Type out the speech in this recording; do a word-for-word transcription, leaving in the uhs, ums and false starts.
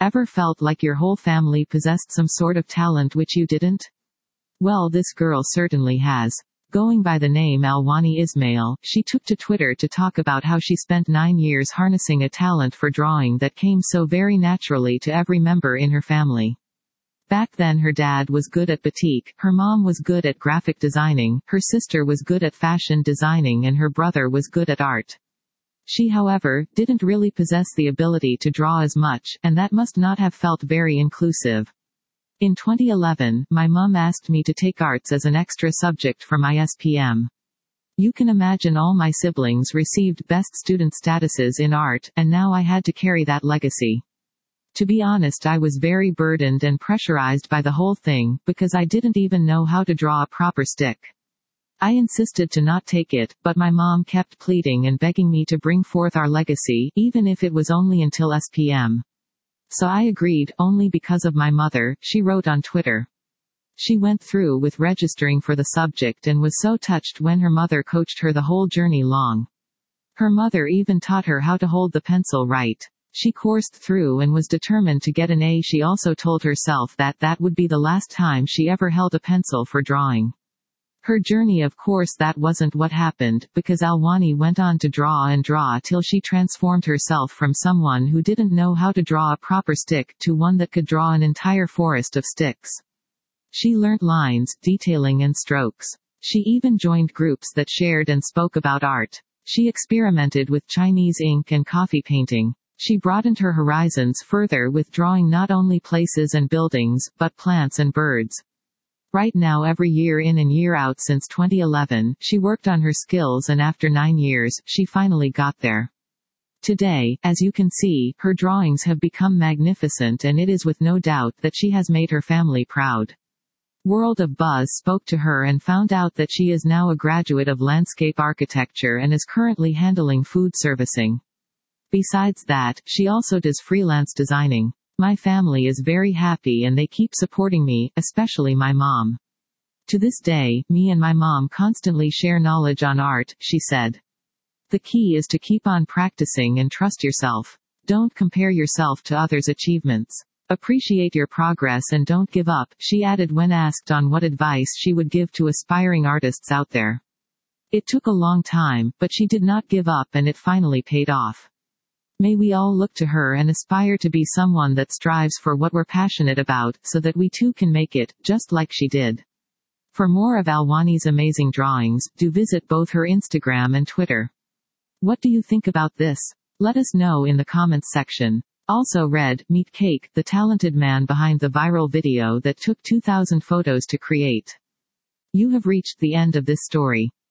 Ever felt like your whole family possessed some sort of talent which you didn't? Well, this girl certainly has. Going by the name Alwani Ismail, she took to Twitter to talk about how she spent nine years harnessing a talent for drawing that came so very naturally to every member in her family. Back then her dad was good at batik, her mom was good at graphic designing, her sister was good at fashion designing and her brother was good at art. She, however, didn't really possess the ability to draw as much, and that must not have felt very inclusive. In twenty eleven, my mom asked me to take arts as an extra subject for my S P M. You can imagine all my siblings received best student statuses in art, and now I had to carry that legacy. To be honest, I was very burdened and pressurized by the whole thing, because I didn't even know how to draw a proper stick. I insisted to not take it, but my mom kept pleading and begging me to bring forth our legacy, even if it was only until S P M. So I agreed, only because of my mother, she wrote on Twitter. She went through with registering for the subject and was so touched when her mother coached her the whole journey long. Her mother even taught her how to hold the pencil right. She coursed through and was determined to get an A. She also told herself that that would be the last time she ever held a pencil for drawing. Her journey, of course, that wasn't what happened, because Alwani went on to draw and draw till she transformed herself from someone who didn't know how to draw a proper stick to one that could draw an entire forest of sticks. She learnt lines, detailing and strokes. She even joined groups that shared and spoke about art. She experimented with Chinese ink and coffee painting. She broadened her horizons further with drawing not only places and buildings, but plants and birds. Right now, every year in and year out since twenty eleven, she worked on her skills and after nine years, she finally got there. Today, as you can see, her drawings have become magnificent and it is with no doubt that she has made her family proud. World of Buzz spoke to her and found out that she is now a graduate of landscape architecture and is currently handling food servicing. Besides that, she also does freelance designing. My family is very happy and they keep supporting me, especially my mom. To this day, me and my mom constantly share knowledge on art, she said. The key is to keep on practicing and trust yourself. Don't compare yourself to others' achievements. Appreciate your progress and don't give up, she added when asked on what advice she would give to aspiring artists out there. It took a long time, but she did not give up and it finally paid off. May we all look to her and aspire to be someone that strives for what we're passionate about, so that we too can make it, just like she did. For more of Alwani's amazing drawings, do visit both her Instagram and Twitter. What do you think about this? Let us know in the comments section. Also read, meet Cake, the talented man behind the viral video that took two thousand photos to create. You have reached the end of this story.